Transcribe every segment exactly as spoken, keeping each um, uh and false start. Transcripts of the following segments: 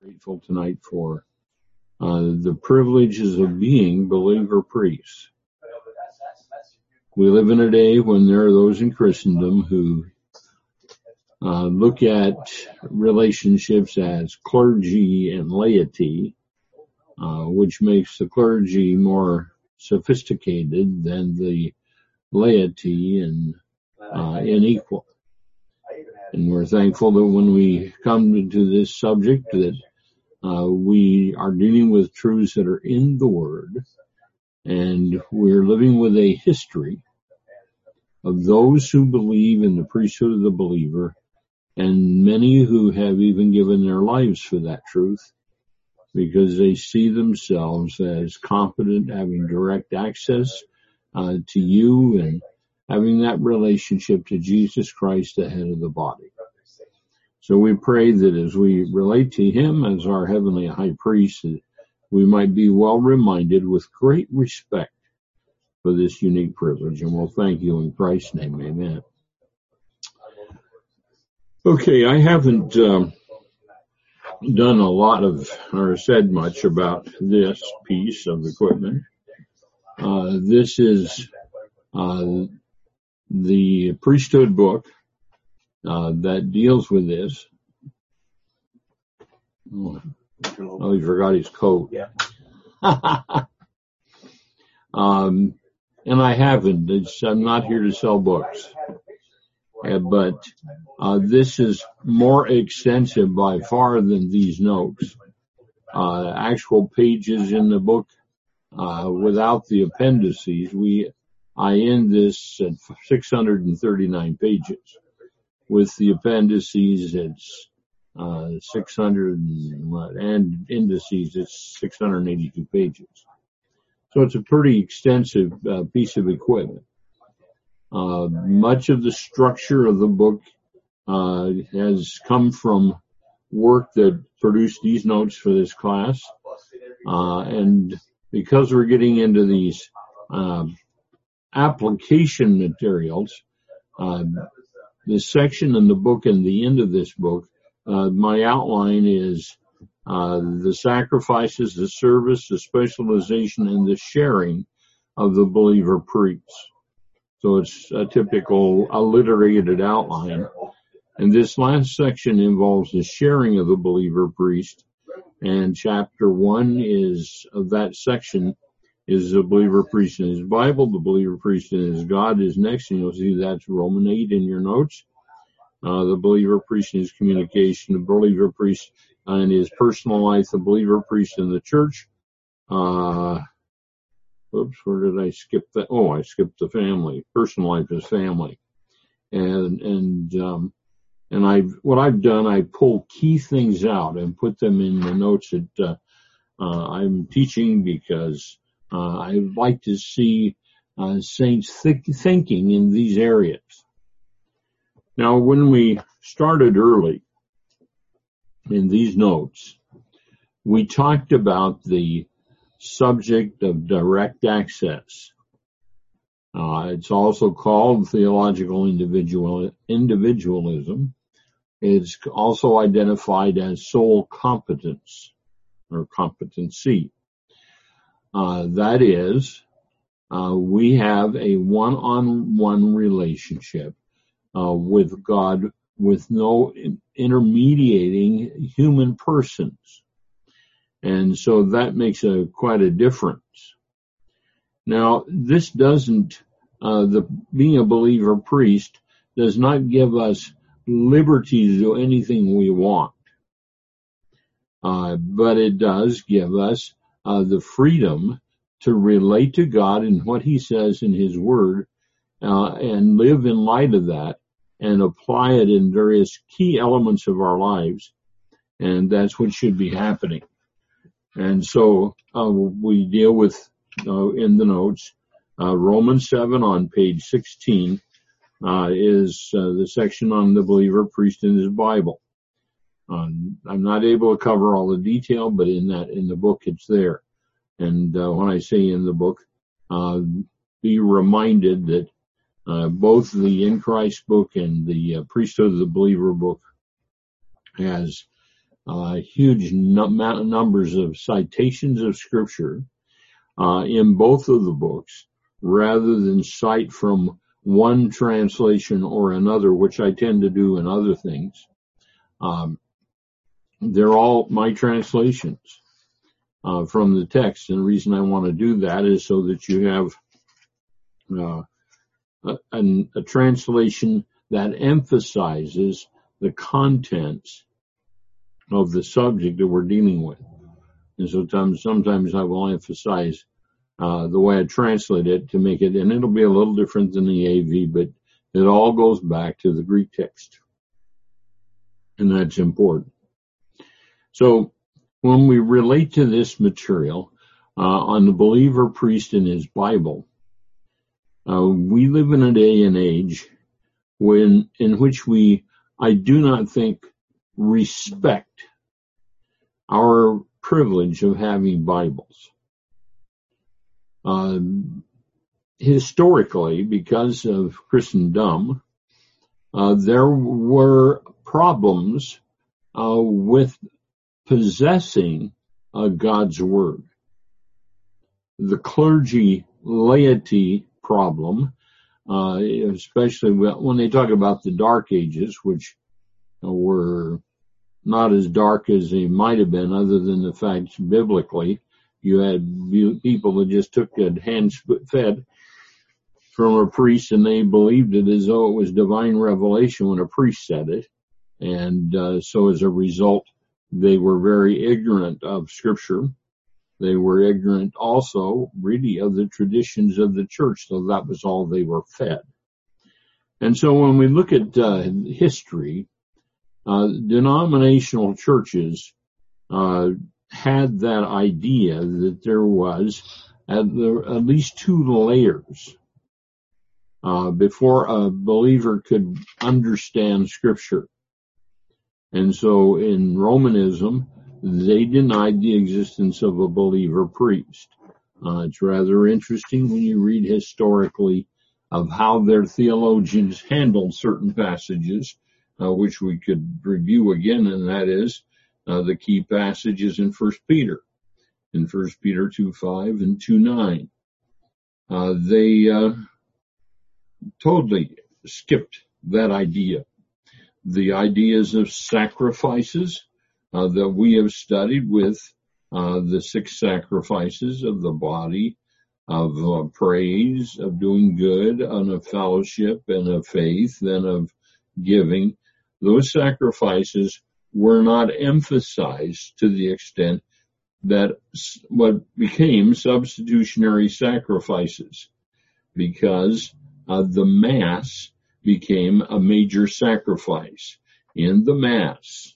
Grateful tonight for uh, the privileges of being believer priests. We live in a day when there are those in Christendom who uh, look at relationships as clergy and laity, uh, which makes the clergy more sophisticated than the laity and uh, unequal. And we're thankful that when we come to this subject that uh, we are dealing with truths that are in the Word, and we're living with a history of those who believe in the priesthood of the believer, and many who have even given their lives for that truth because they see themselves as competent, having direct access uh, to you and having that relationship to Jesus Christ, the head of the body. So we pray that as we relate to him as our heavenly high priest, that we might be well reminded with great respect for this unique privilege. And we'll thank you in Christ's name. Amen. Okay, I haven't um, done a lot of or said much about this piece of equipment. Uh, this is uh, the priesthood book uh, that deals with this. Oh, oh, he forgot his coat. Yeah. um, and I haven't. It's, I'm not here to sell books. Uh, but uh, this is more extensive by far than these notes. Uh, actual pages in the book uh, without the appendices. We I end this at six hundred thirty-nine pages. With the appendices, it's uh, six hundred and, what, and indices, it's six hundred eighty-two pages. So it's a pretty extensive uh, piece of equipment. Uh, much of the structure of the book uh, has come from work that produced these notes for this class. Uh, and because we're getting into these uh, application materials, uh, this section in the book and the end of this book, uh, my outline is uh, the sacrifices, the service, the specialization, and the sharing of the believer priests. So it's a typical alliterated outline. And this last section involves the sharing of the believer priest. And chapter one is of that section is the believer priest in his Bible, the believer priest in his God is next, and you'll see that's Romans eight in your notes. Uh, the believer priest in his communication, the believer priest in his personal life, the believer priest in the church. Uh, Oops, where did I skip that? Oh, I skipped the family. Personal life is family. And, and, um, and I, what I've done, I pull key things out and put them in the notes that, uh, uh, I'm teaching because, uh, I like to see, uh, saints th- thinking in these areas. Now, when we started early in these notes, we talked about the subject of direct access. Uh, it's also called theological individual, individualism. It's also identified as soul competence or competency. Uh, that is, uh, we have a one-on-one relationship uh, with God with no intermediating human persons. And so that makes a quite a difference. Now, this doesn't, uh, the being a believer priest does not give us liberty to do anything we want. Uh, but it does give us, uh, the freedom to relate to God and what he says in his word, uh, and live in light of that and apply it in various key elements of our lives. And that's what should be happening. And so uh, we deal with, uh, in the notes, uh, Romans seven on page sixteen uh, is uh, the section on the believer priest in his Bible. Um, I'm not able to cover all the detail, but in that in the book it's there. And uh, when I say in the book, uh, be reminded that uh, both the In Christ book and the uh, priesthood of the believer book has uh, huge num- numbers of citations of Scripture uh, in both of the books, rather than cite from one translation or another, which I tend to do in other things. Um, they're all my translations uh, from the text, and the reason I want to do that is so that you have uh, a, a, a translation that emphasizes the contents of the subject that we're dealing with. And sometimes, sometimes I will emphasize uh, the way I translate it to make it, and it'll be a little different than the A V, but it all goes back to the Greek text. And that's important. So when we relate to this material uh, on the believer priest and his Bible, uh, we live in a day and age when in which we, I do not think, respect our privilege of having Bibles. Uh, historically, because of Christendom, uh, there were problems uh, with possessing uh, God's Word. The clergy laity problem, uh, especially when they talk about the Dark Ages, which were not as dark as they might have been, other than the fact biblically you had people that just took a hand fed from a priest and they believed it as though it was divine revelation when a priest said it. And uh, so as a result, they were very ignorant of Scripture. They were ignorant also, really, of the traditions of the church, so that was all they were fed. And so when we look at uh, history, uh, denominational churches uh, had that idea that there was at, the, at least two layers uh, before a believer could understand Scripture. And so in Romanism, they denied the existence of a believer priest. Uh, it's rather interesting when you read historically of how their theologians handled certain passages, uh, which we could review again, and that is uh, the key passages in First Peter, in First Peter two five and two nine. Uh, they uh, totally skipped that idea. The ideas of sacrifices uh, that we have studied with uh, the six sacrifices of the body, of uh, praise, of doing good, and of fellowship, and of faith, and of giving. Those sacrifices were not emphasized to the extent that what became substitutionary sacrifices, because uh, the Mass became a major sacrifice. In the Mass,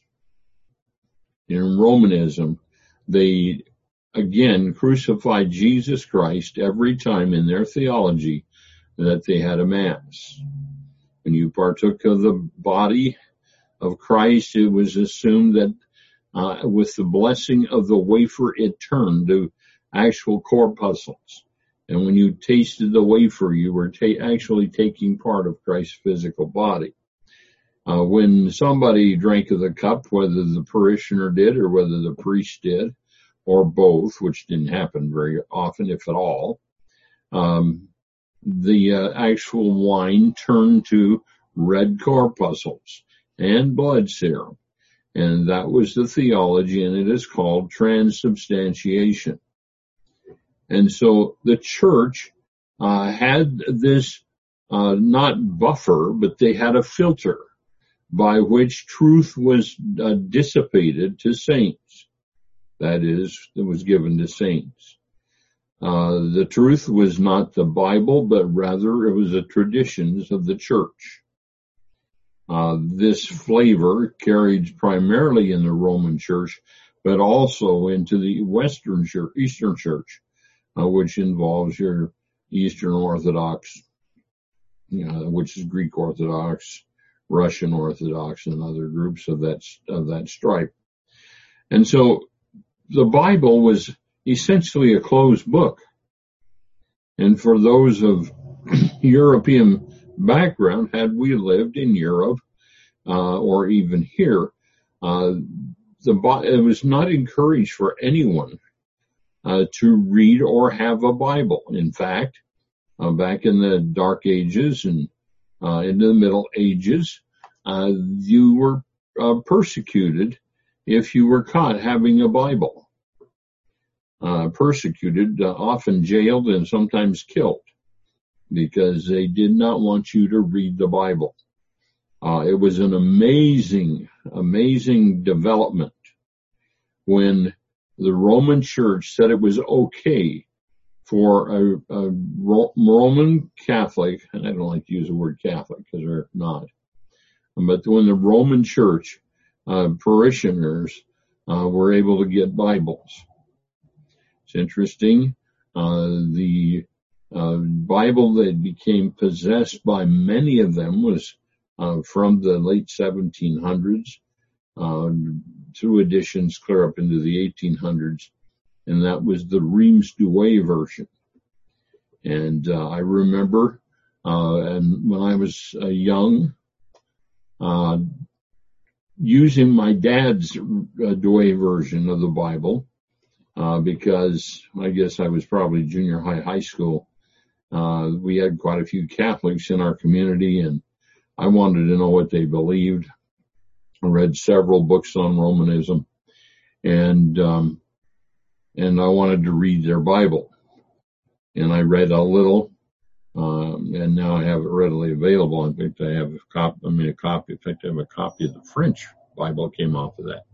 in Romanism, they again crucified Jesus Christ every time in their theology that they had a Mass. When you partook of the body of Christ, it was assumed that uh, with the blessing of the wafer, it turned to actual corpuscles. And when you tasted the wafer, you were ta- actually taking part of Christ's physical body. Uh, when somebody drank of the cup, whether the parishioner did or whether the priest did, or both, which didn't happen very often, if at all, um, the uh, actual wine turned to red corpuscles and blood serum. And that was the theology, and it is called transubstantiation. And so the church uh, had this uh, not buffer, but they had a filter by which truth was uh, dissipated to saints. That is, it was given to saints. Uh, the truth was not the Bible, but rather it was the traditions of the church. Uh, this flavor carried primarily in the Roman Church, but also into the Western Church, Eastern Church, uh, which involves your Eastern Orthodox, you know, which is Greek Orthodox, Russian Orthodox, and other groups of that of that stripe. And so the Bible was essentially a closed book. And for those of European background, had we lived in Europe uh, or even here, uh, the it was not encouraged for anyone uh, to read or have a Bible. In fact, uh, back in the Dark Ages and uh, into the Middle Ages, uh, you were uh, persecuted if you were caught having a Bible. Uh, persecuted, uh, often jailed, and sometimes killed, because they did not want you to read the Bible. Uh, it was an amazing, amazing development when the Roman Church said it was okay for a, a Roman Catholic, and I don't like to use the word Catholic because they're not, but when the Roman Church uh, parishioners uh, were able to get Bibles. It's interesting, uh, the uh, Bible that became possessed by many of them was uh, from the late seventeen hundreds, uh, through editions clear up into the eighteen hundreds, and that was the Reims Douay version. And uh, I remember, uh, and when I was uh, young, uh, using my dad's uh, Douay version of the Bible, uh, because I guess I was probably junior high, high school. Uh, we had quite a few Catholics in our community, and I wanted to know what they believed. I read several books on Romanism, and um, and I wanted to read their Bible. And I read a little, um, and now I have it readily available. In fact, I have a copy. I mean, a copy. In fact, I have a copy of the French Bible came off of that.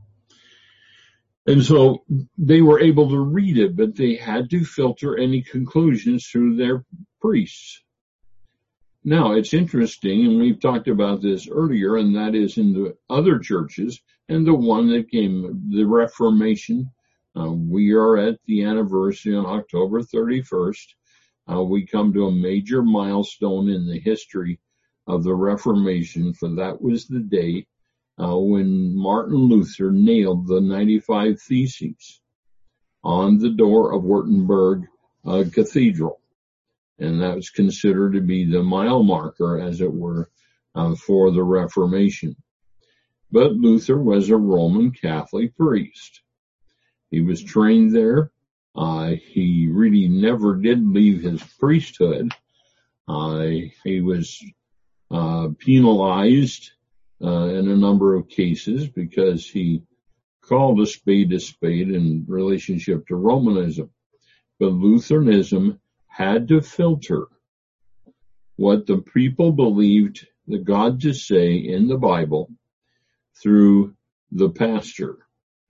And so they were able to read it, but they had to filter any conclusions through their priests. Now, it's interesting, and we've talked about this earlier, and that is in the other churches, and the one that came, the Reformation. Uh, we are at the anniversary on October thirty-first. Uh, we come to a major milestone in the history of the Reformation, for that was the day uh, when Martin Luther nailed the ninety-five Theses on the door of Wittenberg uh, Cathedral. And that was considered to be the mile marker, as it were, uh, for the Reformation. But Luther was a Roman Catholic priest. He was trained there. Uh, he really never did leave his priesthood. Uh, he was uh, penalized uh, in a number of cases because he called a spade a spade in relationship to Romanism. But Lutheranism had to filter what the people believed the God to say in the Bible through the pastor.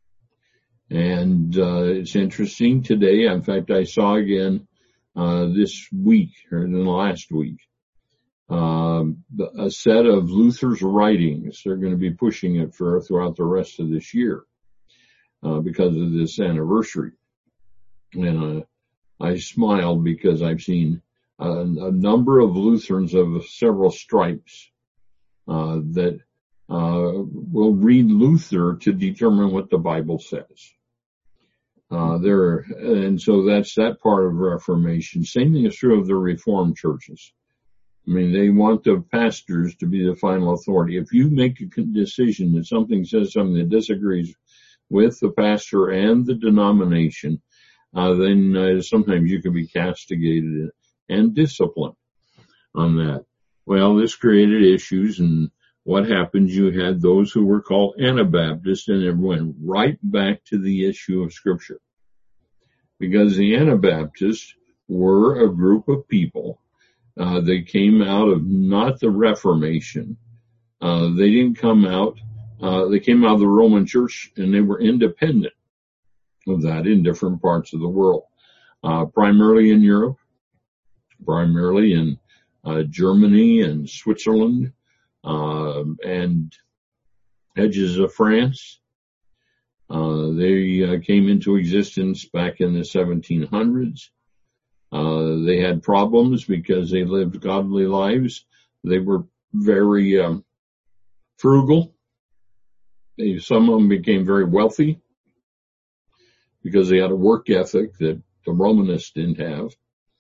And uh, it's interesting today. In fact, I saw again uh, this week, or in the last week, um, a set of Luther's writings. They're going to be pushing it for throughout the rest of this year uh, because of this anniversary. And uh, I smiled because I've seen a, a number of Lutherans of several stripes uh, that uh, will read Luther to determine what the Bible says. Uh, there, and so that's that part of Reformation. Same thing is true of the Reformed churches. I mean, they want the pastors to be the final authority. If you make a decision that something says something that disagrees with the pastor and the denomination, uh, then uh, sometimes you can be castigated and disciplined on that. Well, this created issues, and what happened, you had those who were called Anabaptists, and it went right back to the issue of Scripture. Because the Anabaptists were a group of people. Uh, they came out of not the Reformation. Uh, they didn't come out, uh, they came out of the Roman Church, and they were independent of that in different parts of the world. Uh, primarily in Europe, primarily in uh, Germany and Switzerland, uh, and edges of France. Uh, they uh, came into existence back in the seventeen hundreds. Uh, they had problems because they lived godly lives. They were very um, frugal. They, some of them became very wealthy because they had a work ethic that the Romanists didn't have.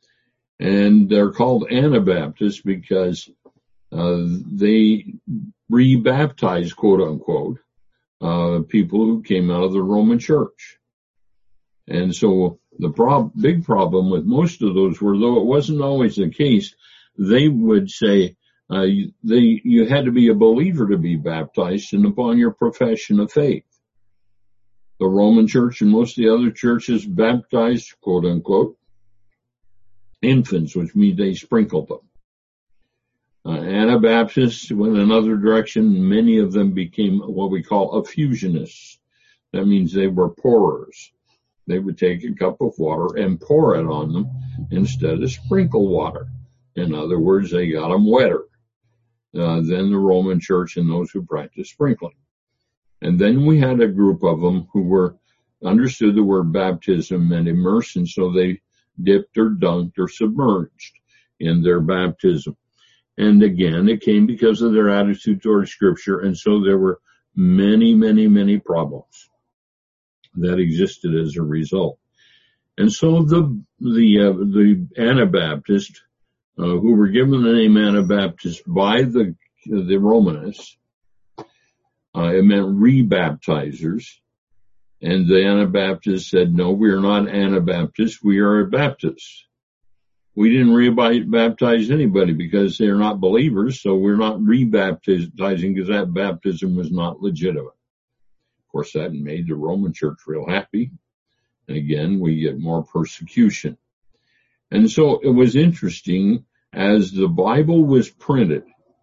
And they're called Anabaptists because uh, they rebaptized, quote unquote, uh, people who came out of the Roman Church. And so the prob- big problem with most of those were, though it wasn't always the case, they would say uh, you, they, you had to be a believer to be baptized and upon your profession of faith. The Roman Church and most of the other churches baptized, quote unquote, infants, which means they sprinkled them. Uh, Anabaptists went another direction. Many of them became what we call effusionists. That means they were pourers. They would take a cup of water and pour it on them instead of sprinkle water. In other words, they got them wetter uh, than the Roman Church and those who practiced sprinkling. And then we had a group of them who were understood the word baptism and immersed, and so they dipped or dunked or submerged in their baptism. And again, it came because of their attitude toward Scripture, and so there were many, many, many problems that existed as a result. And so the the uh, the Anabaptists, uh, who were given the name Anabaptist by the the Romanists, uh, it meant rebaptizers, and the Anabaptists said, "No, we are not Anabaptists. We are Baptists. We didn't rebaptize anybody because they're not believers, so we're not rebaptizing because that baptism was not legitimate." Of course, that made the Roman Church real happy. And again, we get more persecution. And so it was interesting as the Bible was printed.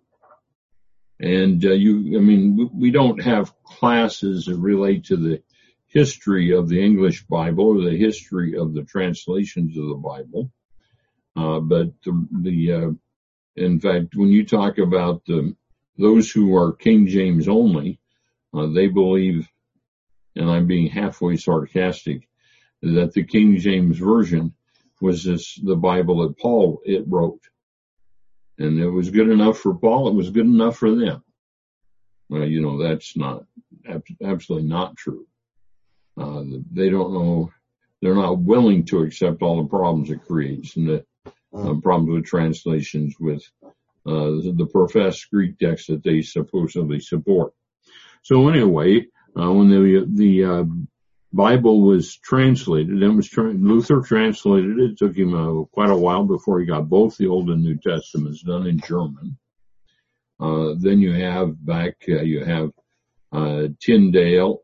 And uh, you, I mean, we don't have classes that relate to the history of the English Bible or the history of the translations of the Bible. Uh, but the, the uh, in fact, when you talk about the, those who are King James only, uh, they believe, and I'm being halfway sarcastic, that the King James Version was this, the Bible that Paul it wrote. And it was good enough for Paul, it was good enough for them. Well, you know, that's not, absolutely not true. Uh, they don't know, they're not willing to accept all the problems it creates and the uh, problems with translations with uh, the, the professed Greek text that they supposedly support. So anyway, uh, when the the uh, Bible was translated, and was tra- Luther translated it. It took him uh, quite a while before he got both the Old and New Testaments done in German. Uh, then you have back, uh, you have uh, Tyndale.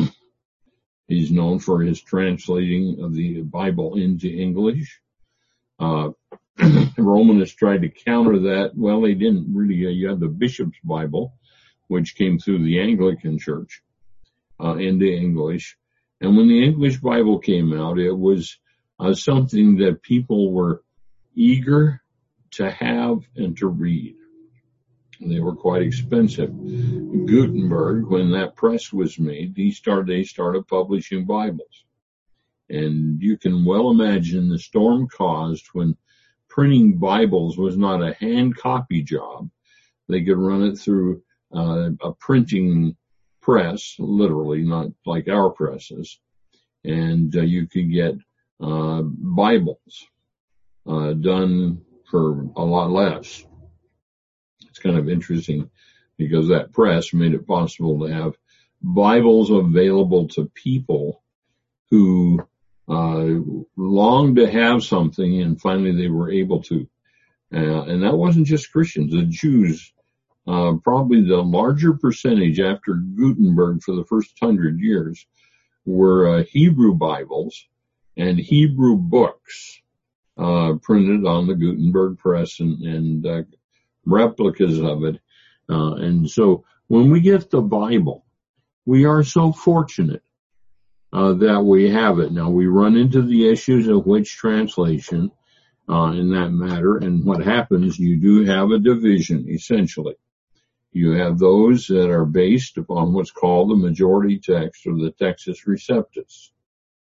He's known for his translating of the Bible into English. Uh, Romanists tried to counter that. Well, they didn't really. Uh, you had the Bishop's Bible, which came through the Anglican Church uh, into English. And when the English Bible came out, it was uh, something that people were eager to have and to read. They were quite expensive. Gutenberg, when that press was made, he started, they started publishing Bibles. And you can well imagine the storm caused when printing Bibles was not a hand copy job. They could run it through uh, a printing press, literally, not like our presses. And uh, you could get uh, Bibles uh, done for a lot less. It's kind of interesting because that press made it possible to have Bibles available to people who uh, longed to have something, and finally they were able to. Uh, and that wasn't just Christians. The Jews, uh, probably the larger percentage after Gutenberg for the first hundred years, were uh, Hebrew Bibles and Hebrew books uh, printed on the Gutenberg press and, and uh, replicas of it. Uh, and so when we get the Bible, we are so fortunate uh, that we have it. Now, we run into the issues of which translation uh, in that matter, and what happens, you do have a division, essentially. You have those that are based upon what's called the majority text or the Textus Receptus.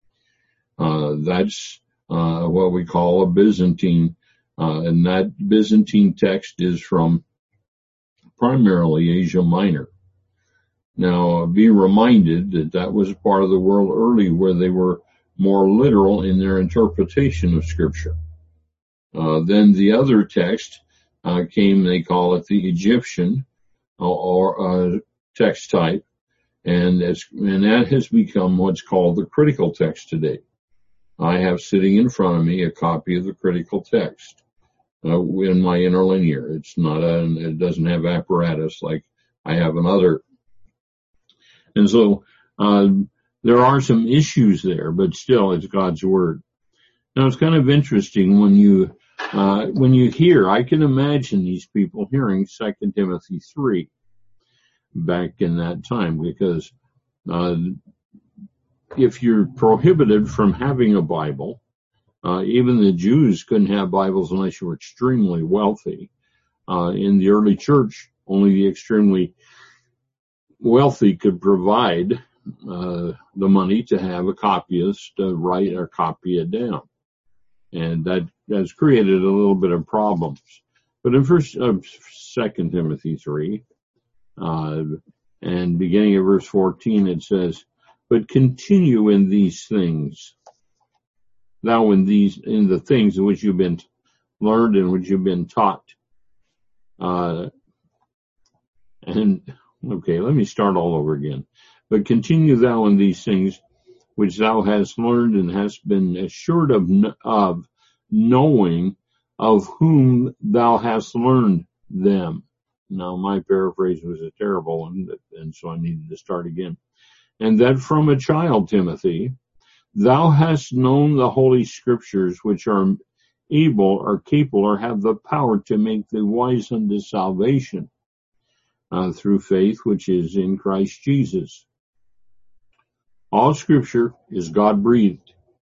Uh, that's uh, what we call a Byzantine, uh, and that Byzantine text is from primarily Asia Minor. Now, be reminded that that was part of the world early where they were more literal in their interpretation of Scripture. Uh, then the other text uh, came, they call it the Egyptian or, or uh, text type, And that's, and that has become what's called the critical text today. I have sitting in front of me a copy of the critical text uh, in my interlinear. It's not a, it doesn't have apparatus like I have another. And so, uh, there are some issues there, but still it's God's word. Now it's kind of interesting when you, uh, when you hear, I can imagine these people hearing Second Timothy three back in that time, because, uh, if you're prohibited from having a Bible, uh, even the Jews couldn't have Bibles unless you were extremely wealthy. Uh, in the early church, only the extremely wealthy could provide uh, the money to have a copyist uh, write or copy it down. And that has created a little bit of problems. But in first, uh, Second Timothy three, uh, and beginning of verse fourteen, it says, "But continue in these things, thou in these, in the things in which you've been learned and which you've been taught." Uh, and, okay, let me start all over again. "But continue thou in these things which thou hast learned and hast been assured of, of knowing of whom thou hast learned them." Now, my paraphrase was a terrible one, and so I needed to start again. "And that from a child, Timothy, thou hast known the holy scriptures, which are able or capable or have the power to make thee wise unto salvation, uh, through faith which is in Christ Jesus. All scripture is God-breathed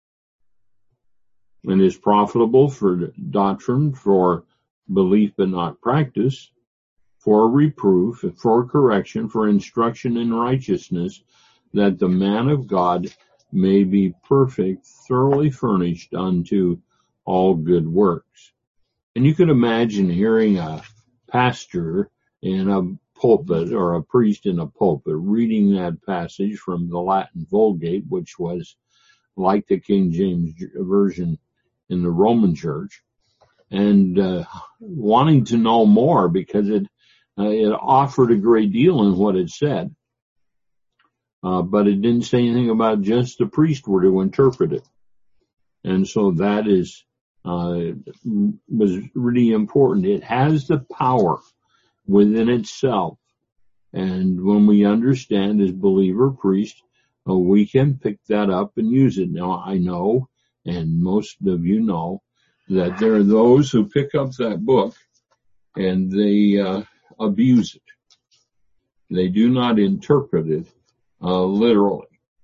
and is profitable for doctrine, for belief but not practice, for reproof, for correction, for instruction in righteousness, that the man of God may be perfect, thoroughly furnished unto all good works." And you can imagine hearing a pastor in a pulpit or a priest in a pulpit reading that passage from the Latin Vulgate, which was like the King James Version in the Roman Church, and uh, wanting to know more because it uh, it offered a great deal in what it said. Uh, but it didn't say anything about just the priest were to interpret it. And so that is, uh, was really important. It has the power within itself. And when we understand as believer priest, uh, we can pick that up and use it. Now I know, and most of you know, that there are those who pick up that book and they, uh, abuse it. They do not interpret it Uh, literally.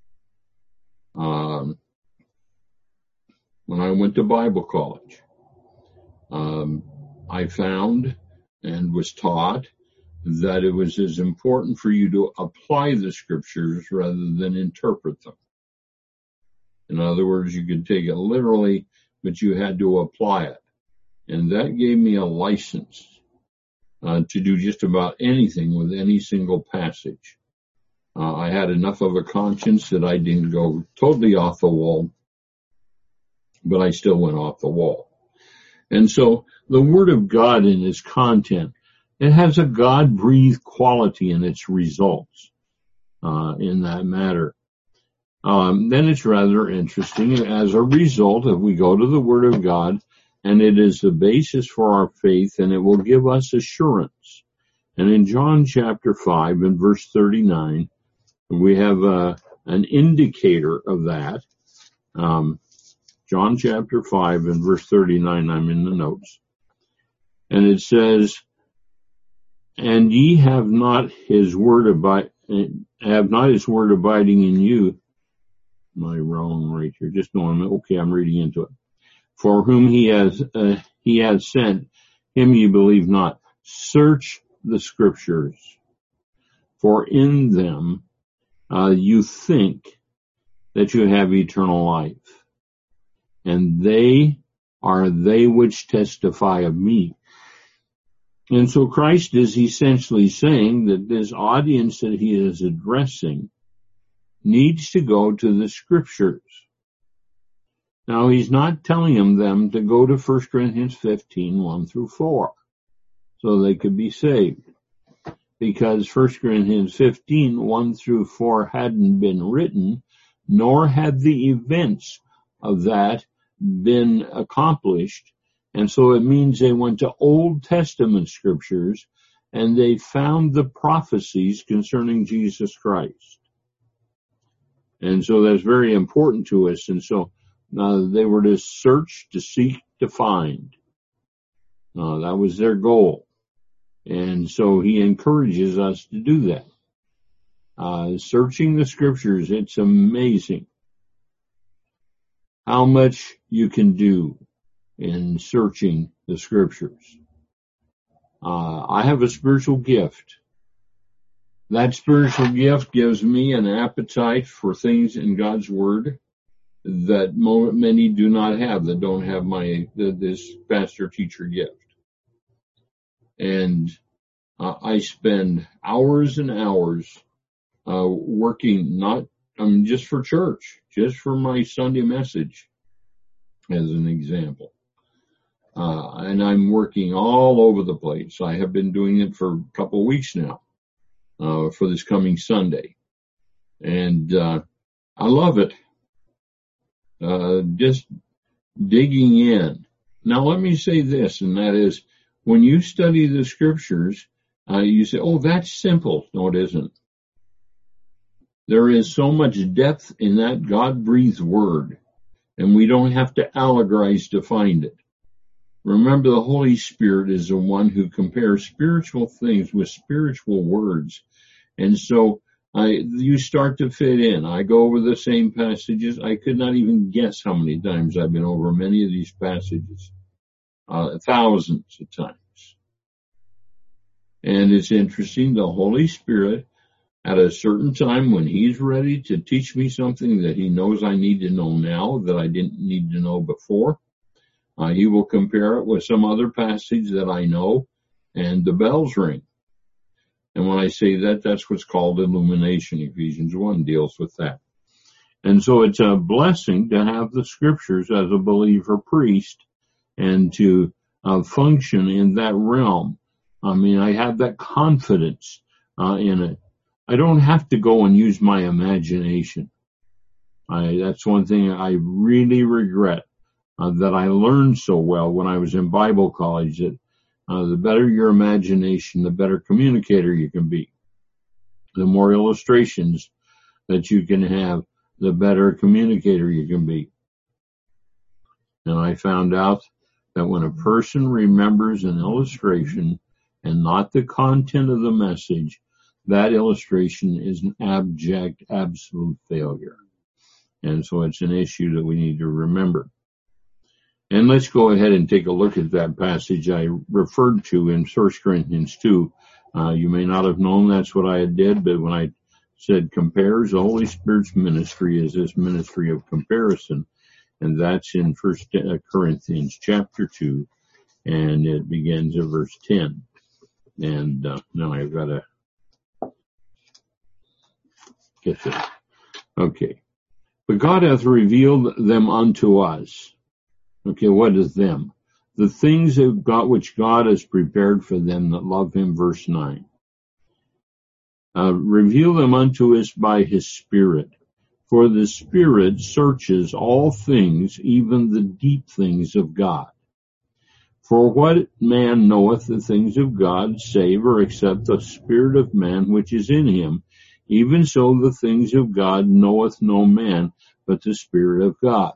Um, when I went to Bible college, um, I found and was taught that it was as important for you to apply the scriptures rather than interpret them. In other words, you could take it literally, but you had to apply it. And that gave me a license uh, to do just about anything with any single passage. Uh, I had enough of a conscience that I didn't go totally off the wall, but I still went off the wall. And so the Word of God in its content, it has a God-breathed quality in its results uh, in that matter. Um, then it's rather interesting. As a result, if we go to the Word of God, and it is the basis for our faith, and it will give us assurance. And in John chapter five and verse thirty-nine, we have uh, an indicator of that. Um, John chapter five and verse thirty-nine, I'm in the notes. And it says, "And ye have not his word abide, have not his word abiding in you." Am I wrong right here? Just a moment. Okay, I'm reading into it. "For whom he has, uh, he has sent, him ye believe not. Search the scriptures, for in them Uh, you think that you have eternal life, and they are they which testify of me." And so Christ is essentially saying that this audience that he is addressing needs to go to the scriptures. Now, he's not telling them to go to First Corinthians fifteen, one through four, so they could be saved. because First Corinthians fifteen, one through four hadn't been written, nor had the events of that been accomplished. And so it means they went to Old Testament scriptures and they found the prophecies concerning Jesus Christ. And so that's very important to us. And so uh, they were to search, to seek, to find. Uh, that was their goal. And so he encourages us to do that. Uh, searching the scriptures, it's amazing how much you can do in searching the scriptures. Uh, I have a spiritual gift. That spiritual gift gives me an appetite for things in God's Word that many do not have, that don't have my this pastor-teacher gift. And uh, I spend hours and hours uh, working, not I mean, just for church, just for my Sunday message, as an example. Uh, and I'm working all over the place. I have been doing it for a couple of weeks now, uh, for this coming Sunday. And, uh, I love it. Uh, just digging in. Now let me say this, and that is, when you study the scriptures, uh, you say, oh, that's simple. No, it isn't. There is so much depth in that God-breathed word, and we don't have to allegorize to find it. Remember, the Holy Spirit is the one who compares spiritual things with spiritual words. And so I, you start to fit in. I go over the same passages. I could not even guess how many times I've been over many of these passages, uh, thousands of times. And it's interesting, the Holy Spirit, at a certain time when he's ready to teach me something that he knows I need to know now that I didn't need to know before, Uh, he will compare it with some other passage that I know, and the bells ring. And when I say that, that's what's called illumination. Ephesians one deals with that. And so it's a blessing to have the scriptures as a believer priest and to uh, function in that realm. I mean, I have that confidence uh, in it. I don't have to go and use my imagination. I, that's one thing I really regret. Uh, that I learned so well when I was in Bible college, that uh, the better your imagination, the better communicator you can be. The more illustrations that you can have, the better communicator you can be. And I found out that when a person remembers an illustration and not the content of the message, that illustration is an abject, absolute failure. And so it's an issue that we need to remember. And let's go ahead and take a look at that passage I referred to in First Corinthians two. Uh, you may not have known that's what I did, but when I said compares, the Holy Spirit's ministry is this ministry of comparison. And that's in First Corinthians chapter two, and it begins at verse ten. And uh, now I've got to get this. Okay. But God hath revealed them unto us. Okay, what is them? The things of God which God has prepared for them that love him, verse nine. Uh, reveal them unto us by his Spirit. For the Spirit searches all things, even the deep things of God. For what man knoweth the things of God, save or except the Spirit of man which is in him? Even so the things of God knoweth no man, but the Spirit of God.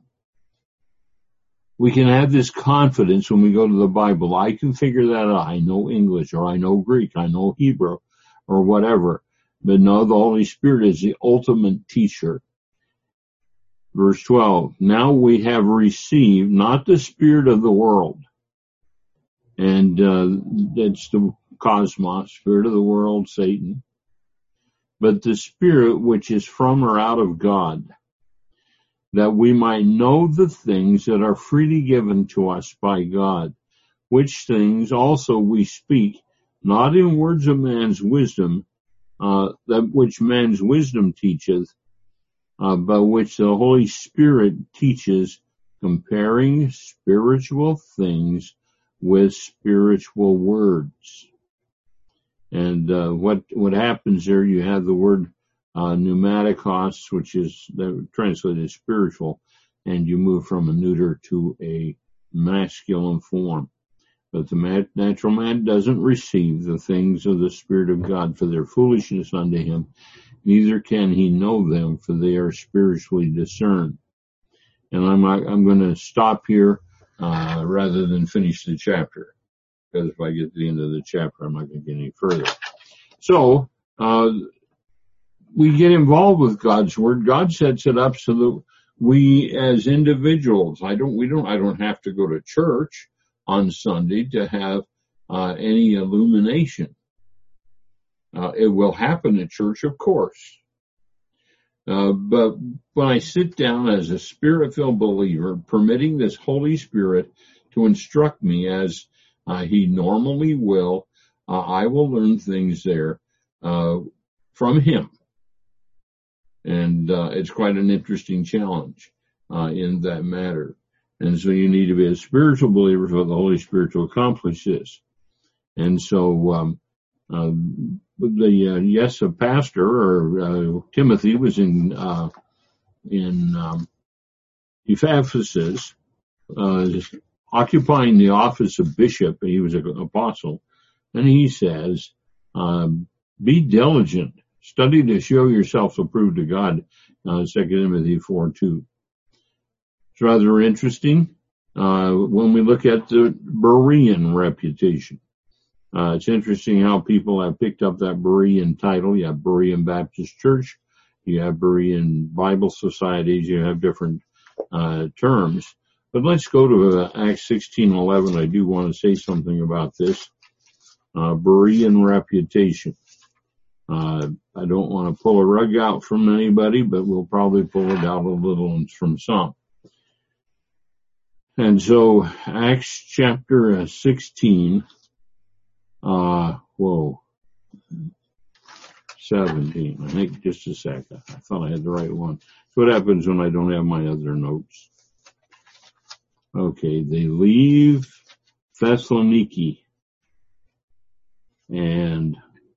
We can have this confidence when we go to the Bible. I can figure that out. I know English, or I know Greek, I know Hebrew, or whatever. But no, the Holy Spirit is the ultimate teacher. Verse twelve, now we have received not the spirit of the world. And uh, it's the cosmos, spirit of the world, Satan. But the Spirit which is from or out of God, that we might know the things that are freely given to us by God, which things also we speak, not in words of man's wisdom, uh, that which man's wisdom teacheth, uh, but which the Holy Spirit teaches, comparing spiritual things with spiritual words. And uh, what what happens there, you have the word uh, pneumatikos, which is translated as spiritual, and you move from a neuter to a masculine form. But the natural man doesn't receive the things of the Spirit of God, for their foolishness unto him, neither can he know them, for they are spiritually discerned. And I'm I'm going to stop here uh, rather than finish the chapter, because if I get to the end of the chapter, I'm not going to get any further. So uh, we get involved with God's Word. God sets it up so that we, as individuals, I don't, we don't, I don't have to go to church on Sunday to have uh, any illumination. Uh, it will happen at church, of course. Uh, but when I sit down as a Spirit-filled believer, permitting this Holy Spirit to instruct me as uh, He normally will, uh, I will learn things there uh, from Him. And uh, it's quite an interesting challenge uh, in that matter. And so you need to be a spiritual believer for the Holy Spirit to accomplish this. And so um, uh, the uh, yes, a pastor or uh, Timothy was in uh, in um, Ephesus, uh, occupying the office of bishop. He was an apostle, and he says, um, "Be diligent, study to show yourself approved to God." Uh, Second Timothy four two. It's rather interesting uh, when we look at the Berean reputation. Uh, it's interesting how people have picked up that Berean title. You have Berean Baptist Church, you have Berean Bible Societies, you have different uh, terms. But let's go to uh, Acts sixteen eleven. I do want to say something about this. Uh, Berean reputation. Uh, I don't want to pull a rug out from anybody, but we'll probably pull it out a little from some. And so, Acts chapter sixteen, uh, whoa, seventeen, I think, just a second. I thought I had the right one. That's what happens when I don't have my other notes. Okay, they leave Thessaloniki, and,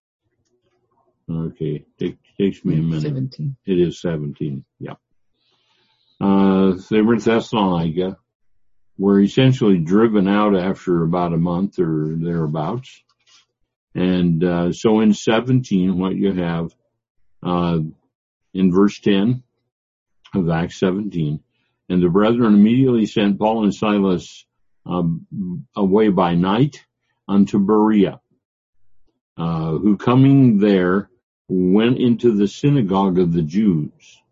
okay, it takes me a minute. seventeen. It is seventeen, yeah. Uh, they were in Thessalonica. Were essentially driven out after about a month or thereabouts. And uh, so in seventeen, what you have uh, in verse ten of Acts seventeen, and the brethren immediately sent Paul and Silas um, away by night unto Berea, uh, who coming there went into the synagogue of the Jews.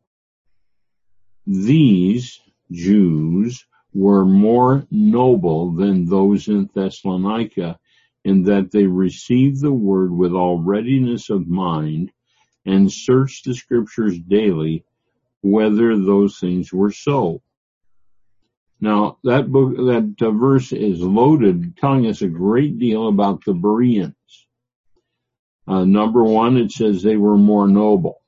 These Jews were more noble than those in Thessalonica, in that they received the word with all readiness of mind and searched the scriptures daily whether those things were so. Now that book, that uh, verse is loaded, telling us a great deal about the Bereans. Uh, number one, it says they were more noble.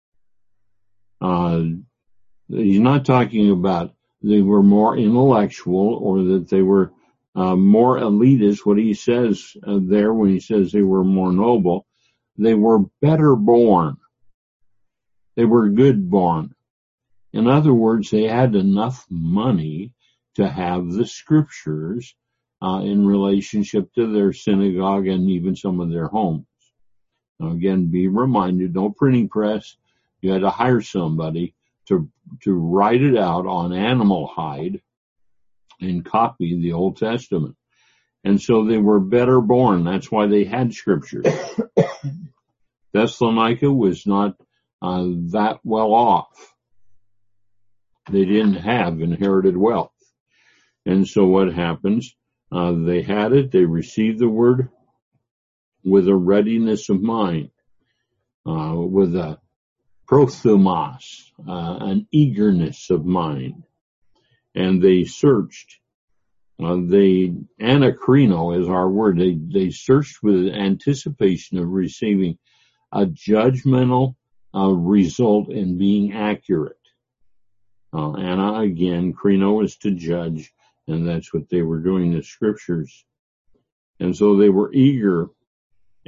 Uh, he's not talking about they were more intellectual or that they were uh, more elitist. What he says uh, there when he says they were more noble, they were better born. They were good born. In other words, they had enough money to have the scriptures uh, in relationship to their synagogue and even some of their homes. Now again, be reminded, no printing press. You had to hire somebody to to write it out on animal hide and copy the Old Testament. And so they were better born. That's why they had scriptures. Thessalonica was not uh, that well off. They didn't have inherited wealth. And so what happens? Uh, they had it. They received the word with a readiness of mind, uh, with a prothumos, uh, an eagerness of mind. And they searched. Uh, they, anakrino is our word. They, they searched with anticipation of receiving a judgmental uh, result in being accurate. Uh, Anna, again, krino is to judge, and that's what they were doing, the scriptures. And so they were eager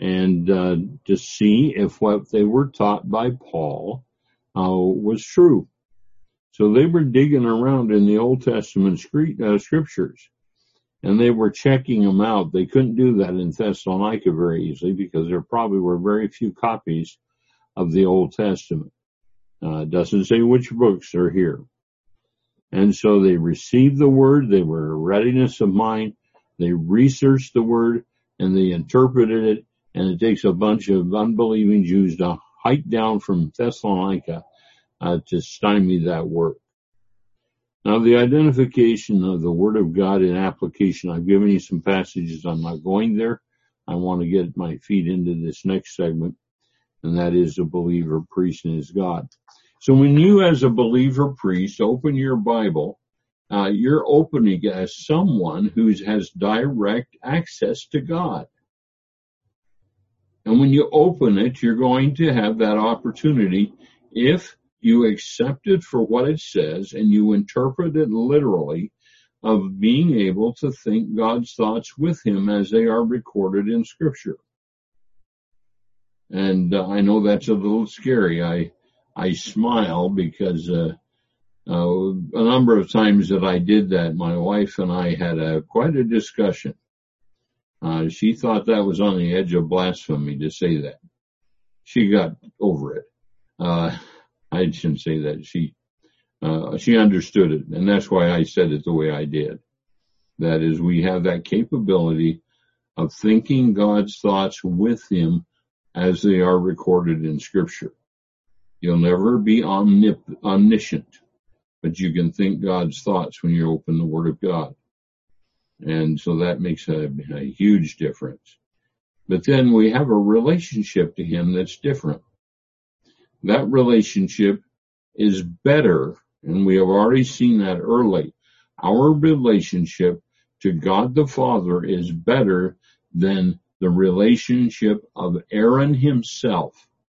and uh, to see if what they were taught by Paul uh, was true. So they were digging around in the Old Testament scriptures, and they were checking them out. They couldn't do that in Thessalonica very easily because there probably were very few copies of the Old Testament. Uh, it doesn't say which books are here. And so they received the word, they were in readiness of mind, they researched the word, and they interpreted it, and it takes a bunch of unbelieving Jews to hike down from Thessalonica uh, to stymie that work. Now, the identification of the Word of God in application, I've given you some passages. I'm not going there. I want to get my feet into this next segment, and that is a believer, priest, and his God. So when you, as a believer priest, open your Bible, uh, you're opening as someone who has direct access to God. And when you open it, you're going to have that opportunity if you accept it for what it says and you interpret it literally, of being able to think God's thoughts with him as they are recorded in Scripture. And uh, I know that's a little scary. I I smile because uh, uh, a number of times that I did that, my wife and I had a quite a discussion. Uh, she thought that was on the edge of blasphemy to say that. She got over it. Uh, I shouldn't say that. She, uh, she understood it, and that's why I said it the way I did. That is, we have that capability of thinking God's thoughts with him as they are recorded in Scripture. You'll never be omnip- omniscient, but you can think God's thoughts when you open the Word of God. And so that makes a, a huge difference. But then we have a relationship to him that's different. That relationship is better, and we have already seen that early. Our relationship to God the Father is better than the relationship of Aaron himself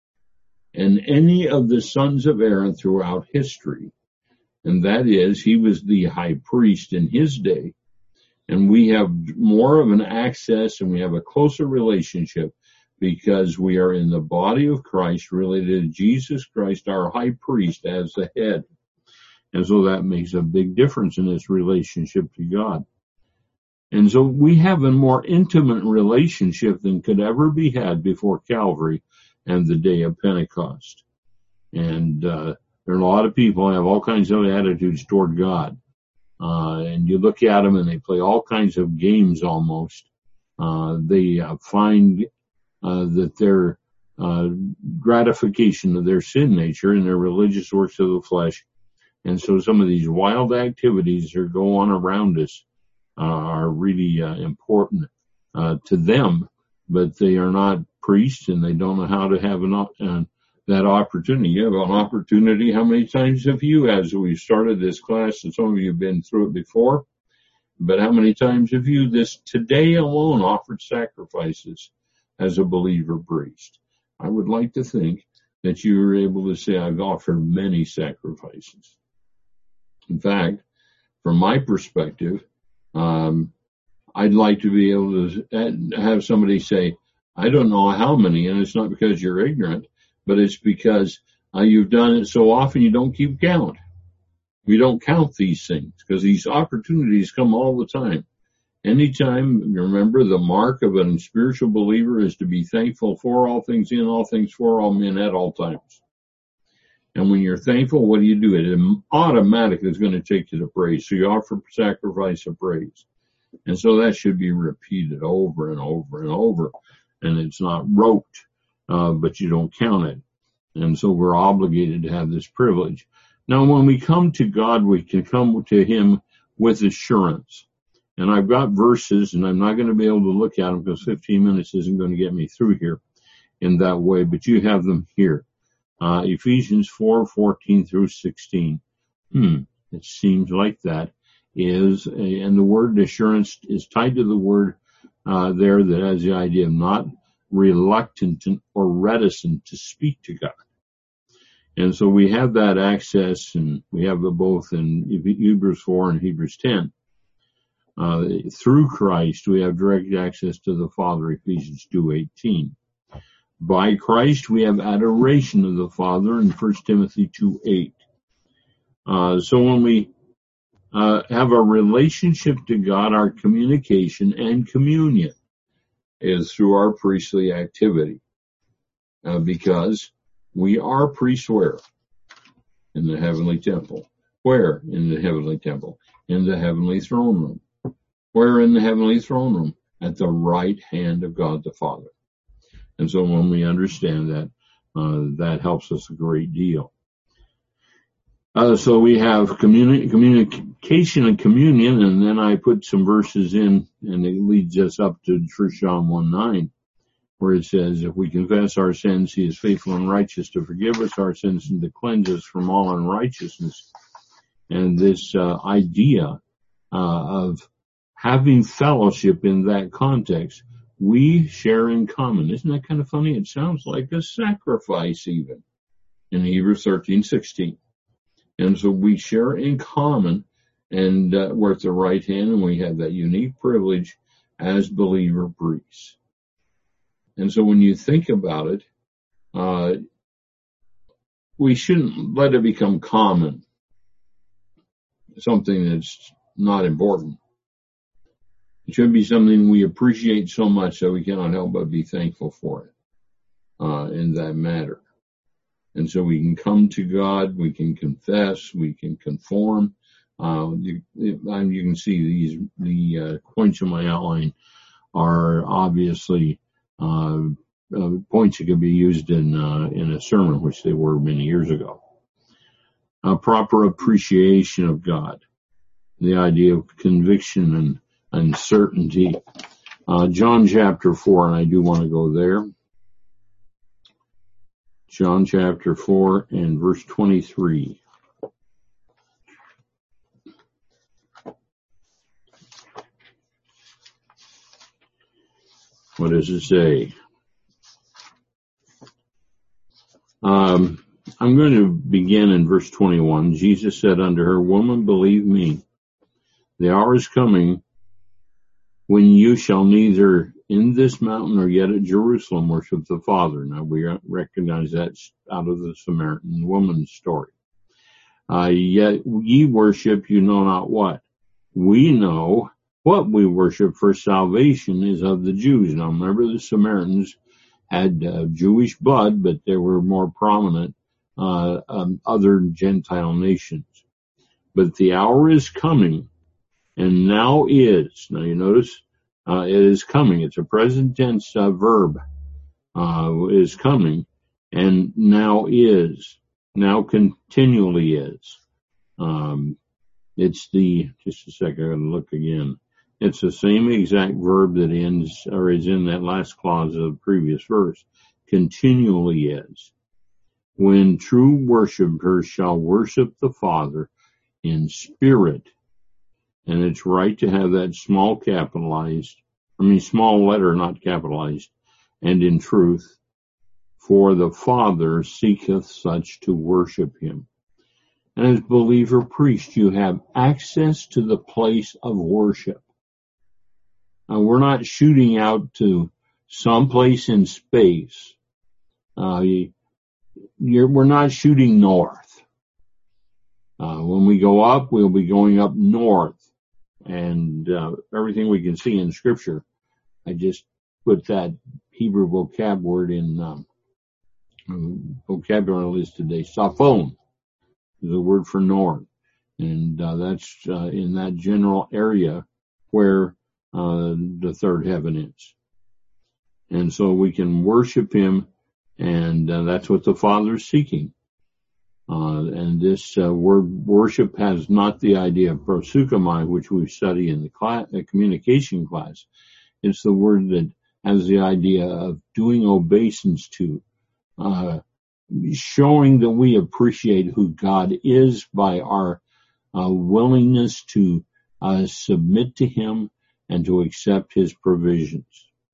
and any of the sons of Aaron throughout history. And that is, he was the high priest in his day. And we have more of an access and we have a closer relationship because we are in the body of Christ related to Jesus Christ, our high priest, as the head. And so that makes a big difference in this relationship to God. And so we have a more intimate relationship than could ever be had before Calvary and the day of Pentecost. And uh, there are a lot of people who have all kinds of attitudes toward God. Uh, and you look at them and they play all kinds of games almost. Uh, they uh, find uh, that their uh, gratification of their sin nature and their religious works of the flesh. And so some of these wild activities that go on around us uh, are really uh, important uh, to them, but they are not priests and they don't know how to have an, uh, that opportunity. You have an opportunity. How many times have you, as we started this class, and some of you have been through it before, but how many times have you this today alone offered sacrifices as a believer priest? I would like to think that you were able to say, I've offered many sacrifices. In fact, from my perspective, um, I'd like to be able to have somebody say, I don't know how many, and it's not because you're ignorant, but it's because uh, you've done it so often you don't keep count. We don't count these things because these opportunities come all the time. Anytime, remember, the mark of a spiritual believer is to be thankful for all things in all things for all men at all times. And when you're thankful, what do you do? It automatically is going to take you to praise. So you offer sacrifice of praise. And so that should be repeated over and over and over. And it's not rote, uh, but you don't count it. And so we're obligated to have this privilege. Now, when we come to God, we can come to him with assurance. And I've got verses, and I'm not going to be able to look at them because fifteen minutes isn't going to get me through here in that way, but you have them here. Uh, Ephesians four, fourteen through sixteen. Hmm, it seems like that is, a, and the word assurance is tied to the word uh, there that has the idea of not reluctant or reticent to speak to God. And so we have that access, and we have it both in Hebrews four and Hebrews ten. Uh, through Christ, we have direct access to the Father, Ephesians two eighteen. By Christ, we have adoration of the Father in First Timothy two eight. Uh, so when we uh, have a relationship to God, our communication and communion is through our priestly activity, uh, because we are priests where? In the heavenly temple. Where? In the heavenly temple. In the heavenly throne room. Where in the heavenly throne room? At the right hand of God the Father. And so when we understand that, uh, that helps us a great deal. Uh, so we have communi- communication and communion, and then I put some verses in, and it leads us up to First John one nine, where it says, if we confess our sins, he is faithful and righteous to forgive us our sins and to cleanse us from all unrighteousness. And this uh, idea uh, of having fellowship in that context, we share in common. Isn't that kind of funny? It sounds like a sacrifice even in Hebrews thirteen sixteen. And so we share in common, and uh, we're at the right hand, and we have that unique privilege as believer priests. And so when you think about it, uh, we shouldn't let it become common, something that's not important. It should be something we appreciate so much that we cannot help but be thankful for it uh, in that matter. And so we can come to God, we can confess, we can conform. Uh, you, you can see these the uh, points in my outline are obviously uh, uh, points that can be used in uh, in a sermon, which they were many years ago. A proper appreciation of God, the idea of conviction and uncertainty. Uh, John chapter four, and I do want to go there. John chapter four and verse twenty-three. What does it say? Um, I'm going to begin in verse twenty-one. Jesus said unto her, Woman, believe me, the hour is coming when you shall neither in this mountain or yet at Jerusalem worship the Father. Now we recognize that's out of the Samaritan woman's story. Uh, yet ye worship you know not what. We know what we worship, for salvation is of the Jews. Now remember, the Samaritans had uh, Jewish blood, but they were more prominent uh, um, other Gentile nations. But the hour is coming, and now is. Now you notice uh, it is coming. It's a present tense uh, verb. Uh, is coming, and now is. Now continually is. Um, it's the, just a second, I'm going to look again. It's the same exact verb that ends, or is in that last clause of the previous verse. Continually is. When true worshipers shall worship the Father in spirit. And it's right to have that small capitalized, I mean small letter, not capitalized, and in truth. For the Father seeketh such to worship him. And as believer priest, you have access to the place of worship. Now, we're not shooting out to some place in space. Uh, you're, we're not shooting north. Uh, when we go up, we'll be going up north. And uh, everything we can see in Scripture, I just put that Hebrew vocab word in um, vocabulary list today. Saphon is a word for north. And uh, that's uh, in that general area where uh, the third heaven is. And so we can worship him, and uh, that's what the Father's seeking. Uh, and this uh, word worship has not the idea of prosukomai, which we study in the class, uh, communication class. It's the word that has the idea of doing obeisance to, uh, showing that we appreciate who God is by our uh, willingness to uh, submit to him and to accept his provisions.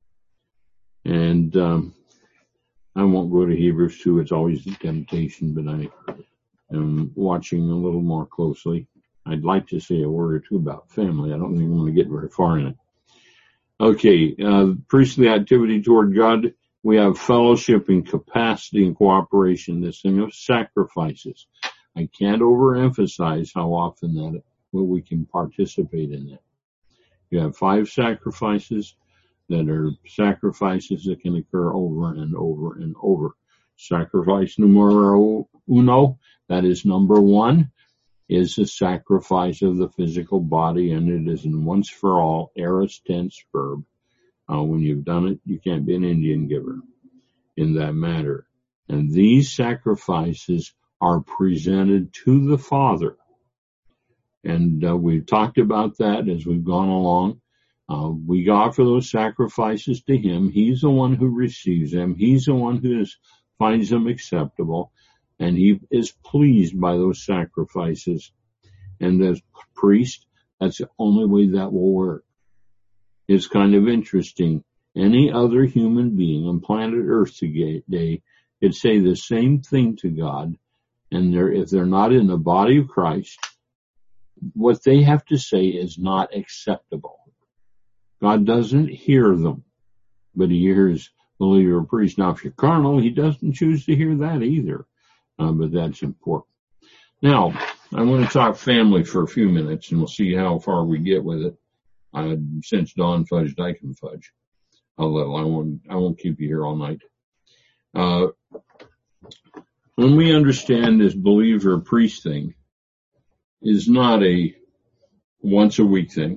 And um, I won't go to Hebrews two. It's always a temptation, but I am watching a little more closely. I'd like to say a word or two about family. I don't think I'm going to get very far in it. Okay, uh, priestly activity toward God. We have fellowship and capacity and cooperation, this thing of sacrifices. I can't overemphasize how often that well, we can participate in that. You have five sacrifices that are sacrifices that can occur over and over and over. Sacrifice numero uno, that is number one, is the sacrifice of the physical body, and it is an once for all aorist tense verb. Uh, when you've done it, you can't be an Indian giver in that matter. And these sacrifices are presented to the Father. And uh, we've talked about that as we've gone along. Uh, we offer those sacrifices to Him. He's the one who receives them. He's the one who is, finds them acceptable. And He is pleased by those sacrifices. And as priest, that's the only way that will work. It's kind of interesting. Any other human being on planet Earth today could say the same thing to God, and they're, if they're not in the body of Christ, what they have to say is not acceptable. God doesn't hear them, but He hears believer or priest. Now, if you're carnal, He doesn't choose to hear that either, uh, but that's important. Now, I want to talk family for a few minutes, and we'll see how far we get with it. Uh, since Dawn fudged, I can fudge a little. I won't, I won't keep you here all night. Uh, when we understand this believer priest thing is not a once a week thing.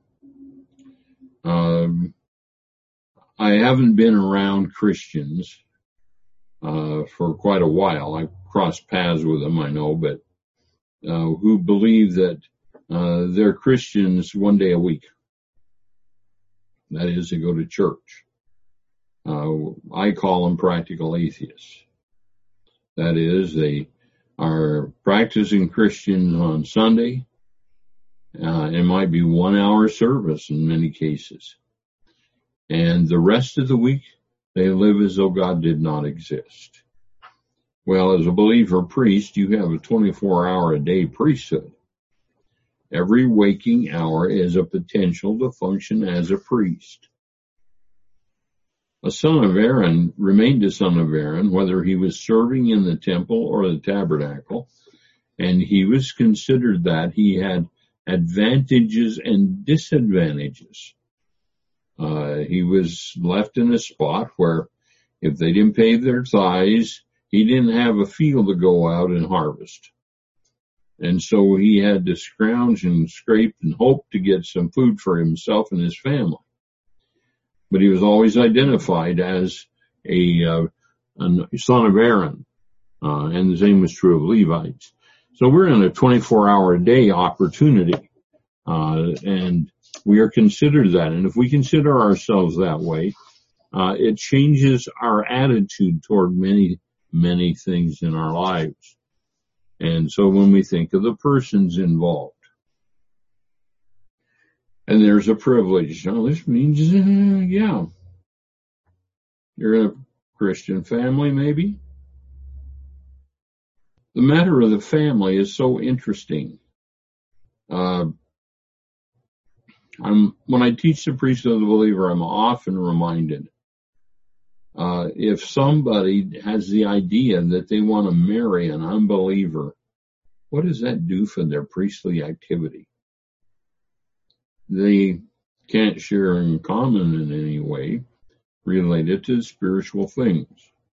Um, I haven't been around Christians, uh, for quite a while. I've crossed paths with them, I know, but, uh, who believe that, uh, they're Christians one day a week. That is, they go to church. Uh, I call them practical atheists. That is, they are practicing Christians on Sunday. Uh, it might be one hour service in many cases. And the rest of the week, they live as though God did not exist. Well, as a believer priest, you have a twenty-four hour a day priesthood. Every waking hour is a potential to function as a priest. A son of Aaron remained a son of Aaron, whether he was serving in the temple or the tabernacle, and he was considered that. He had advantages and disadvantages. Uh, he was left in a spot where if they didn't pay their tithes, he didn't have a field to go out and harvest. And so he had to scrounge and scrape and hope to get some food for himself and his family. But he was always identified as a, uh, a son of Aaron, uh, and the same was true of Levites. So we're in a twenty-four hour a day opportunity, uh, and we are considered that. And if we consider ourselves that way, uh, it changes our attitude toward many, many things in our lives. And so when we think of the persons involved, and there's a privilege. Now this means, uh, yeah, you're in a Christian family maybe. The matter of the family is so interesting. Uh, I'm, when I teach the priesthood of the believer, I'm often reminded, uh, if somebody has the idea that they want to marry an unbeliever, what does that do for their priestly activity? They can't share in common in any way related to spiritual things.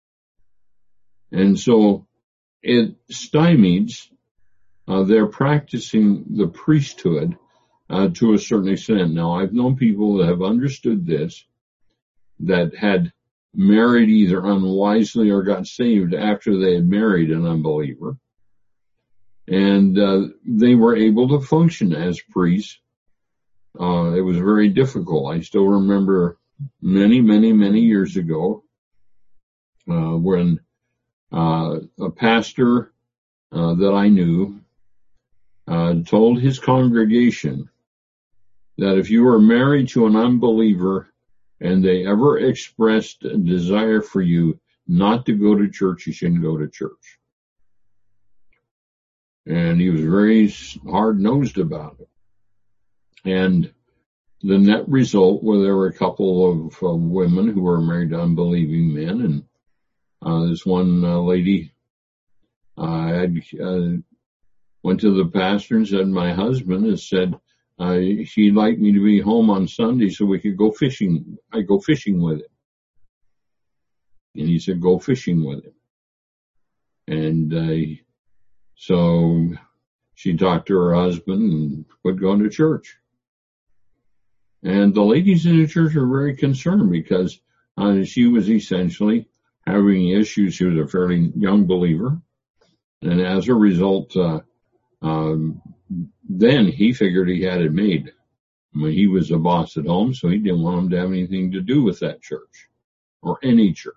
And so it stymies uh, their practicing the priesthood uh, to a certain extent. Now, I've known people that have understood this, that had married either unwisely or got saved after they had married an unbeliever. And uh, they were able to function as priests. Uh, it was very difficult. I still remember many, many, many years ago, uh, when, uh, a pastor, uh, that I knew, uh, told his congregation that if you were married to an unbeliever and they ever expressed a desire for you not to go to church, you shouldn't go to church. And he was very hard-nosed about it. And the net result was there were a couple of uh, women who were married to unbelieving men, and uh, this one uh, lady uh, had uh, went to the pastor and said, my husband has said uh, he'd like me to be home on Sunday so we could go fishing. I go fishing with him. And he said, go fishing with him. And uh, so she talked to her husband and quit going to church. And the ladies in the church were very concerned because uh, she was essentially having issues. She was a fairly young believer. And as a result, uh, um, then he figured he had it made. I mean, he was the boss at home, so he didn't want him to have anything to do with that church or any church.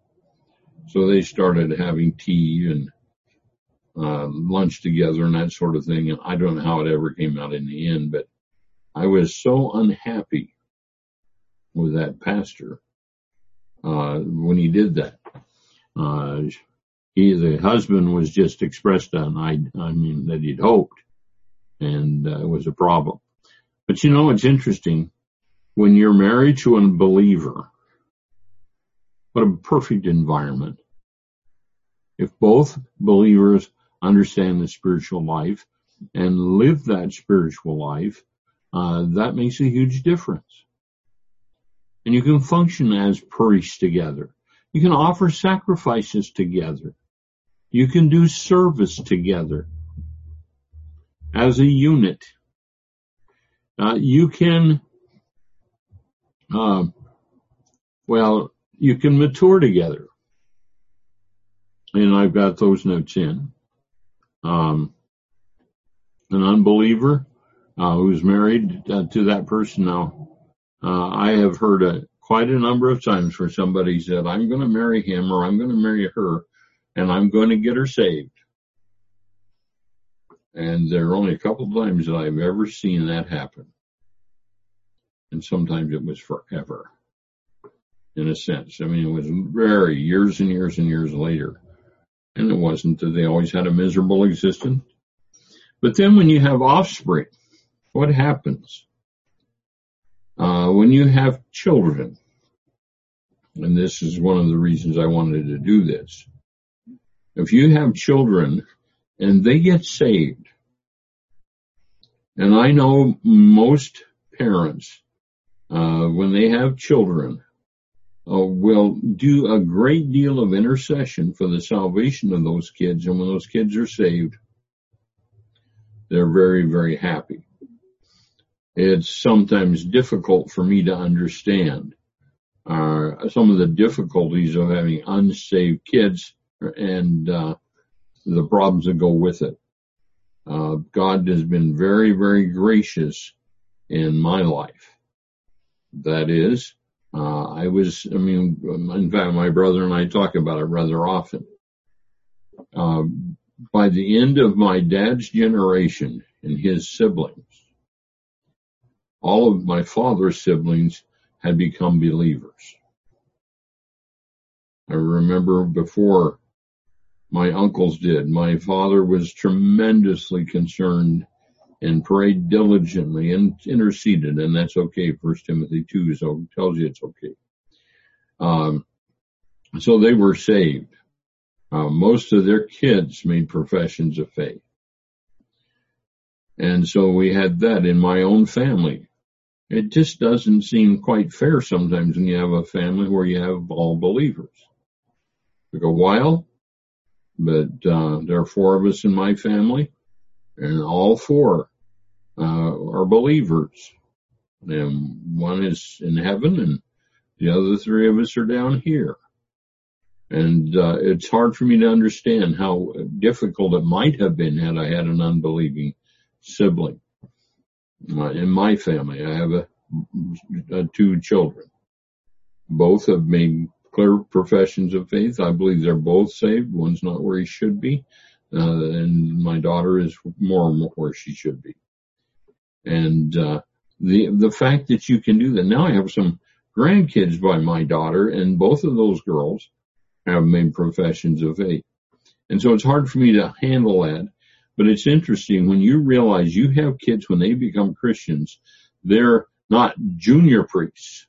So they started having tea and uh, lunch together and that sort of thing. And I don't know how it ever came out in the end, but I was so unhappy with that pastor uh, when he did that. Uh, he, the husband was just expressed on, I, I mean, that he'd hoped, and uh, it was a problem. But you know, it's interesting. When you're married to a believer, what a perfect environment. If both believers understand the spiritual life and live that spiritual life, uh, that makes a huge difference. And you can function as priests together. You can offer sacrifices together. You can do service together as a unit. Uh, you can, uh, well, you can mature together. And I've got those notes in. Um, an unbeliever uh, who's married uh, to that person now, uh, I have heard a, quite a number of times where somebody said, I'm going to marry him or I'm going to marry her and I'm going to get her saved. And there are only a couple of times that I've ever seen that happen. And sometimes it was forever, in a sense. I mean, it was very years and years and years later. And it wasn't that they always had a miserable existence. But then when you have offspring, what happens? Uh, when you have children, and this is one of the reasons I wanted to do this. If you have children and they get saved, and I know most parents, uh, when they have children, uh, will do a great deal of intercession for the salvation of those kids. And when those kids are saved, they're very, very happy. It's sometimes difficult for me to understand uh, some of the difficulties of having unsaved kids and uh, the problems that go with it. Uh, God has been very, very gracious in my life. That is, uh, I was, I mean, in fact, my brother and I talk about it rather often. Uh, by the end of my dad's generation and his siblings, all of my father's siblings had become believers. I remember before my uncles did, my father was tremendously concerned and prayed diligently and interceded, and that's okay. First Timothy two so tells you it's okay. Um, so they were saved. Uh, most of their kids made professions of faith. And so we had that in my own family. It just doesn't seem quite fair sometimes when you have a family where you have all believers. It took a while, but uh, there are four of us in my family, and all four uh, are believers. And one is in heaven, and the other three of us are down here. And uh, it's hard for me to understand how difficult it might have been had I had an unbelieving sibling. Uh, in my family, I have a, a, two children. Both have made clear professions of faith. I believe they're both saved. One's not where he should be, uh, and my daughter is more and more where she should be. And uh, the the fact that you can do that. Now I have some grandkids by my daughter, and both of those girls have made professions of faith. And so it's hard for me to handle that. But it's interesting when you realize you have kids when they become Christians, they're not junior priests.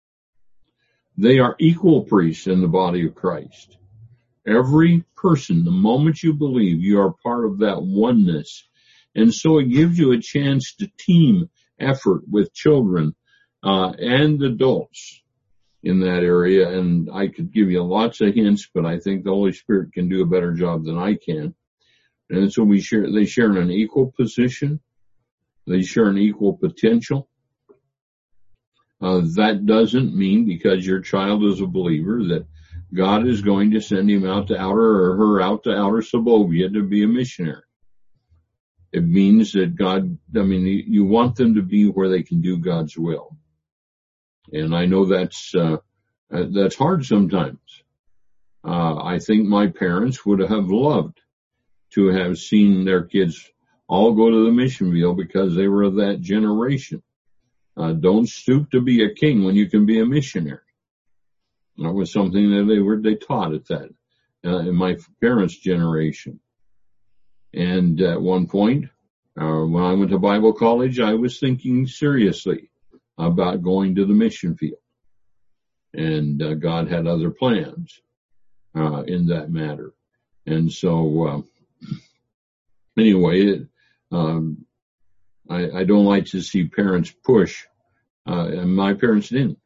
They are equal priests in the body of Christ. Every person, the moment you believe, you are part of that oneness. And so it gives you a chance to team effort with children uh, and adults in that area. And I could give you lots of hints, but I think the Holy Spirit can do a better job than I can. And so we share, they share in an equal position. They share an equal potential. Uh, that doesn't mean because your child is a believer that God is going to send him out to outer or her out to outer suburbia to be a missionary. It means that God, I mean, you want them to be where they can do God's will. And I know that's, uh, that's hard sometimes. Uh, I think my parents would have loved to have seen their kids all go to the mission field because they were of that generation. Uh, don't stoop to be a king when you can be a missionary. That was something that they were, they taught at that, uh, in my parents' generation. And at one point, uh, when I went to Bible college, I was thinking seriously about going to the mission field. And, uh, God had other plans, uh, in that matter. And so, uh, anyway, it, um, I, I don't like to see parents push, uh, and my parents didn't.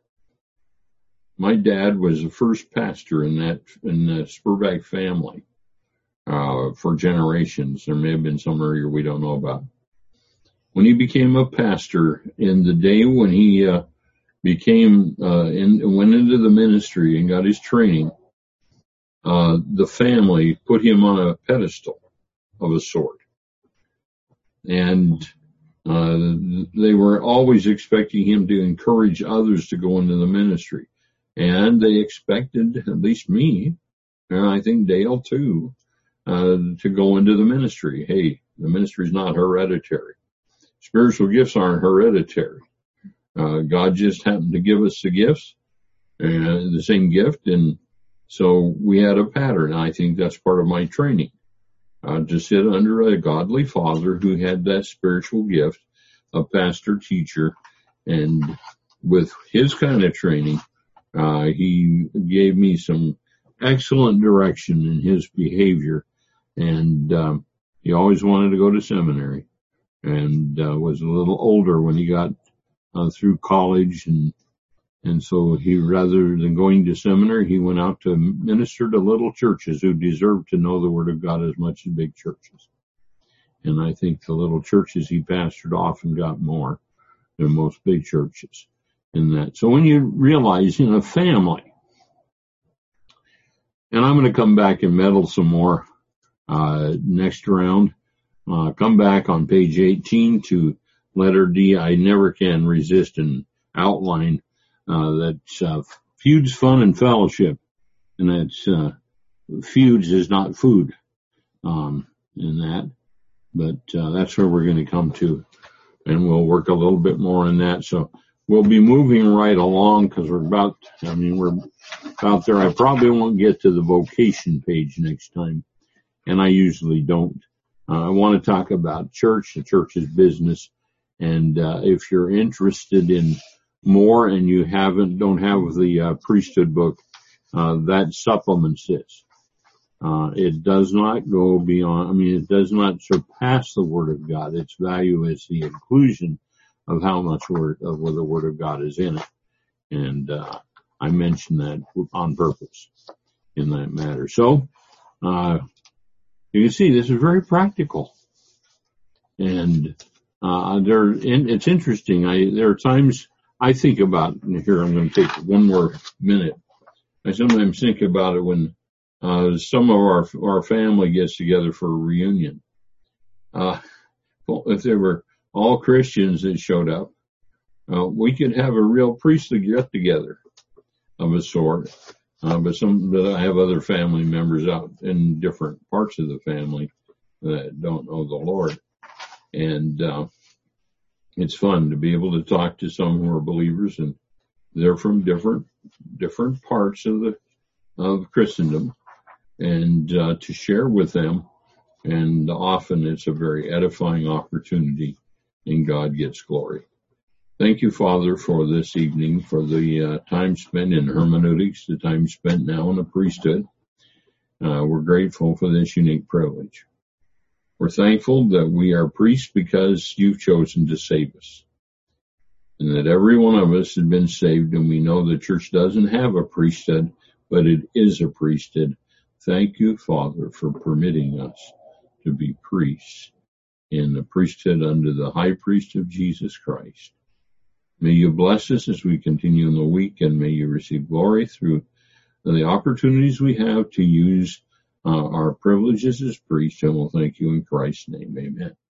My dad was the first pastor in that, in the Spurback family, uh, for generations. There may have been some earlier we don't know about. When he became a pastor, in the day when he, uh, became, uh, in, went into the ministry and got his training, uh, the family put him on a pedestal of a sort. And, uh, they were always expecting him to encourage others to go into the ministry. And they expected, at least me, and I think Dale too, uh, to go into the ministry. Hey, the ministry is not hereditary. Spiritual gifts aren't hereditary. Uh, God just happened to give us the gifts, and the same gift, and so we had a pattern. I think that's part of my training, uh, to sit under a godly father who had that spiritual gift, a pastor teacher, and with his kind of training, Uh, he gave me some excellent direction in his behavior, and um, he always wanted to go to seminary, and uh, was a little older when he got uh, through college, and and so he, rather than going to seminary, he went out to minister to little churches who deserved to know the Word of God as much as big churches. And I think the little churches he pastored often got more than most big churches in that. So when you realize in a family, and I'm going to come back and meddle some more uh next round, uh come back on page eighteen to letter D. I never can resist an outline uh that's uh, feuds, fun, and fellowship, and that's uh feuds is not food um in that, but uh, that's where we're going to come to, and we'll work a little bit more on that. So we'll be moving right along because we're about, I mean, we're about there. I probably won't get to the vocation page next time, and I usually don't. Uh, I want to talk about church, the church's business, and uh, if you're interested in more and you haven't, don't have the uh, priesthood book, uh, that supplements this. Uh, it does not go beyond, I mean, it does not surpass the Word of God. Its value is the inclusion of how much word of the Word of God is in it. And, uh, I mentioned that on purpose in that matter. So, uh, you can see this is very practical. And, uh, there, and it's interesting. I, there are times I think about, and here I'm going to take one more minute. I sometimes think about it when, uh, some of our, our family gets together for a reunion. Uh, well, if there were all Christians that showed up, uh, we could have a real priestly get together of a sort. Uh, but some, but I have other family members out in different parts of the family that don't know the Lord. And, uh, it's fun to be able to talk to some who are believers, and they're from different, different parts of the, of Christendom, and, uh, to share with them, And often it's a very edifying opportunity, and God gets glory. Thank you, Father, for this evening, for the uh, time spent in hermeneutics, the time spent now in the priesthood. Uh, we're grateful for this unique privilege. We're thankful that we are priests because you've chosen to save us, and that every one of us has been saved, and we know the church doesn't have a priesthood, but it is a priesthood. Thank you, Father, for permitting us to be priests in the priesthood under the high priest of Jesus Christ. May you bless us as we continue in the week, and may you receive glory through the opportunities we have to use uh, our privileges as priests, and we'll thank you in Christ's name. Amen.